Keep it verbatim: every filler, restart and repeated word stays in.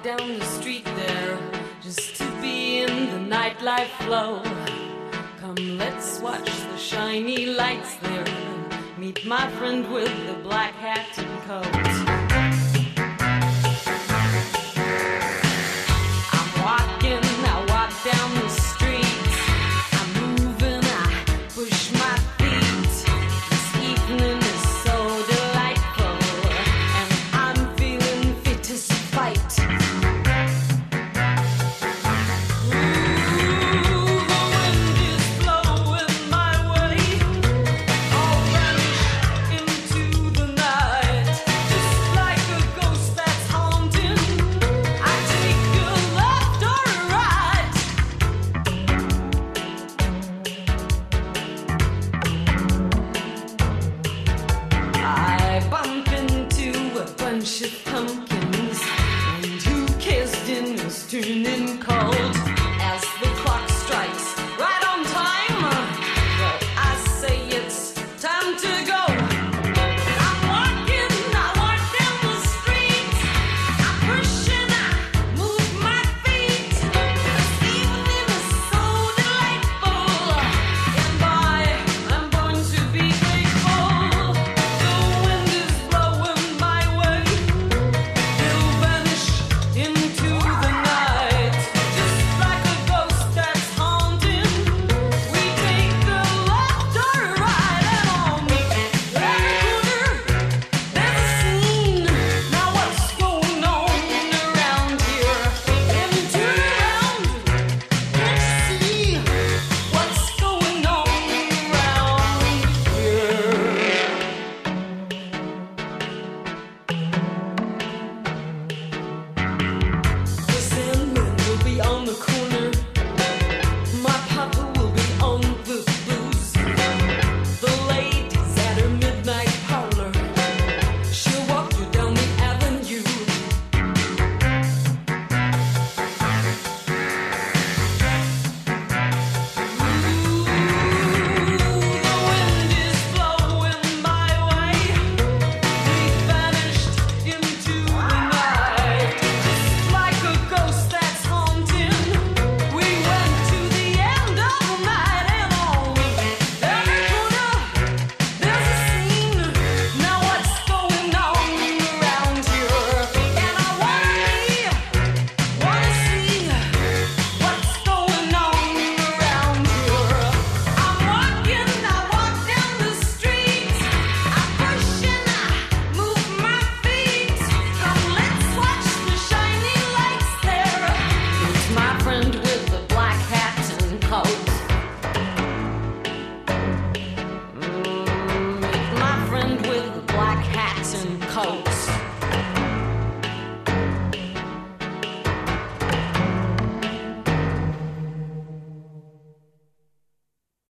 down the street there just to be in the nightlife flow. Come, let's watch the shiny lights there. Meet my friend with the black hat and coat. I'm walking, I walk down the street. I'm moving, I push my feet. This evening is so delightful, and I'm feeling fit to fight. Of pumpkins, and who cares, dinner's turning cold as the clock strikes right on time. Well, I say it's time to go. I'm walking, I walk down the street. I'm pushing, I move my feet. This evening is so delightful, and boy, I'm going to be grateful. The wind is blowing my way. Into the night, just like a ghost that's haunting. We take the left or right, and on the corner there's a scene. Now what's going on around here? Let me turn around, can't you see what's going on around here? The Sandman will be on the corner. My papa will be on the booze. The lady's at her midnight parlor. She'll walk you down the avenue. Ooh, the wind is blowing my way. We vanished into the night, just like a ghost that's haunting. We went to the end of the night, and on every corner there's a scene. Now what's going on around here? And I wanna wanna see what's going on around here. I'm walking, I walk down the street. I'm pushing, I move my feet. Come, let's watch the shiny lights there. It's my friend with the black hat and coat. Mm, it's my friend with the black hat and coat.